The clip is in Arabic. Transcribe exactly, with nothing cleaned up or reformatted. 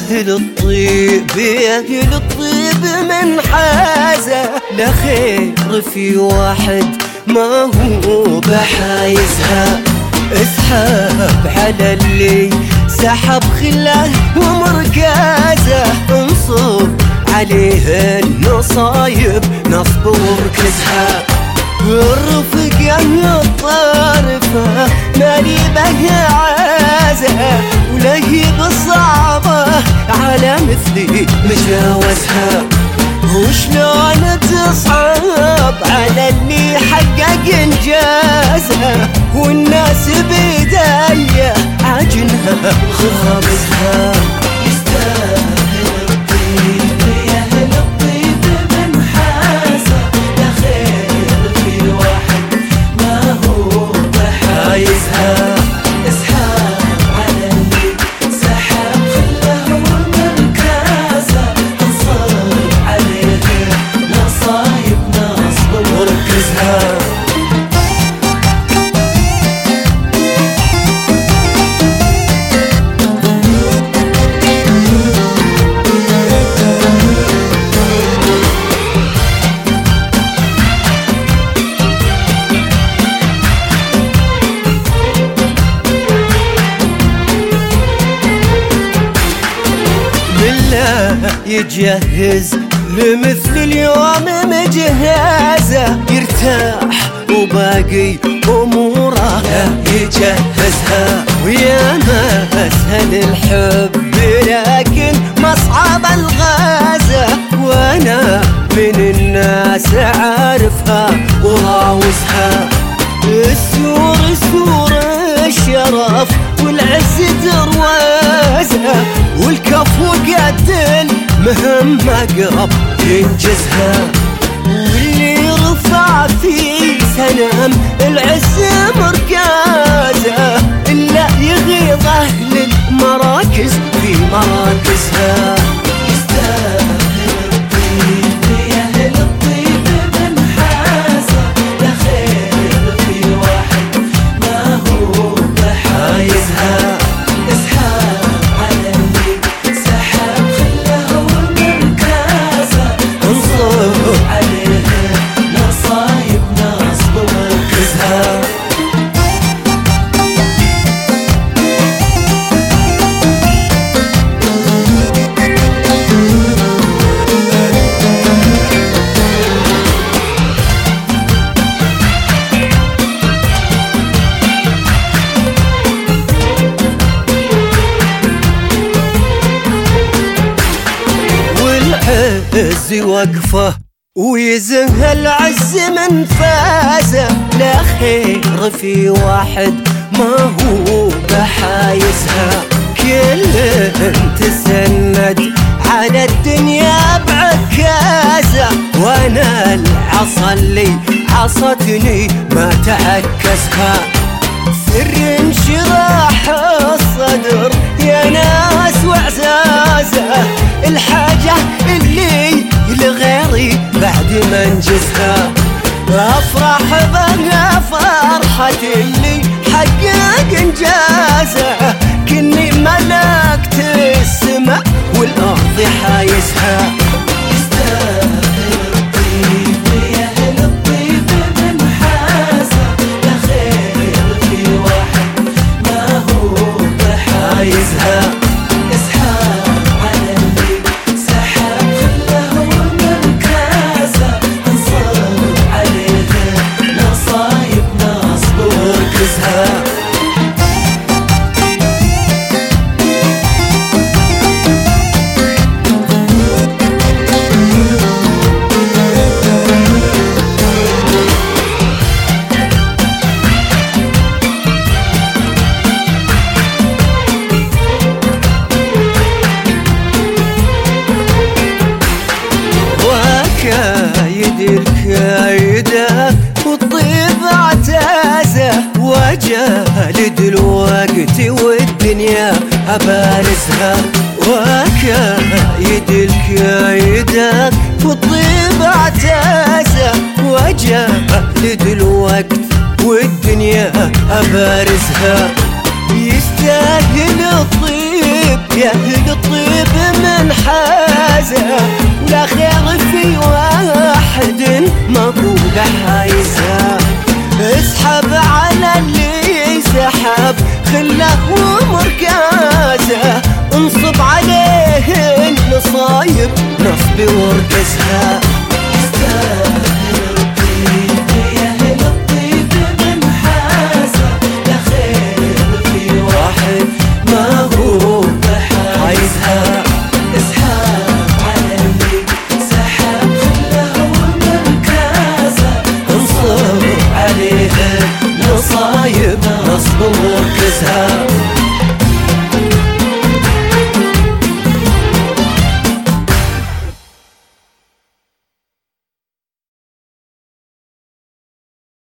أهل الطيب يا أهل الطيب من حازة، لا خير في واحد ما هو بحايزها. اسحب على اللي سحب خله ومركزه، انصب عليه النصايب نصب وركزها. الرفقة الطارفة مالي بها عازة، ولهي بالصعبة على مثلي مجاوزها. وشلون تصعب على اللي حقق انجازها، والناس بيدايه عجنها خابزها. يستاهل الطيب يا اهل الطيب من حازه، لا خير في واحد ما هو بحايزها. اسحب على اللي سحب خله ومركزه، انصب عليه نصايب نصب وركزها. يجهز لمثل اليوم مجهزه، يرتاح وباقي اموره يجهزها. ويا ما اسهل الحب لكن مصعب الغازه، وانا من الناس عارفها وراوزها. السور سور الشرف والعز دروازها، والكفو قد المهمة قرب ينجزها. واللي رفع في سنام العز مركزه، إلا يغيظ أهل المراكز في مراكزها. يستاهل الطيب يا أهل الطيب من حازة، لا خير في واحد ما هو بحايزها. اسحب على اللي سحب خله ومركزه، انصب عليه نصايب نصب وركزها. والعز وقفه ويزه العز من فازه، لا خير في واحد ما هو بحايزها. كل تسند على الدنيا بعكازه، وانا العصا اللي عصتني ما تعكسها. سر انشراح الصدر يا ناس وعزازه، الحاجة اللي لغيري بعد ما انجزها. افرح بها فرحة اللي حقق انجازه، كني ملكت السما والارض حايزها. يستاهل الطيب يا اهل الطيب من حازه، لا خير في واحد ما هو بحايزها. اسحب على اللي سحب خله ومركزه، انصب عليه نصايب نصب وركزها. وكايد الكايدة والطيب اعتازه، وجالد الوقت والدنيا أبارزها. وكايد الكايدة والطيب اعتازه، وجالد الوقت والدنيا أبارزها. يستاهل الطيب يا أهل الطيب بحازة، ولا خير في واحد ما هو بحايزة. اسحب على اللي سحب خله ومركازه، انصب عليه النصايب نصب وركزها. نصب وركزها.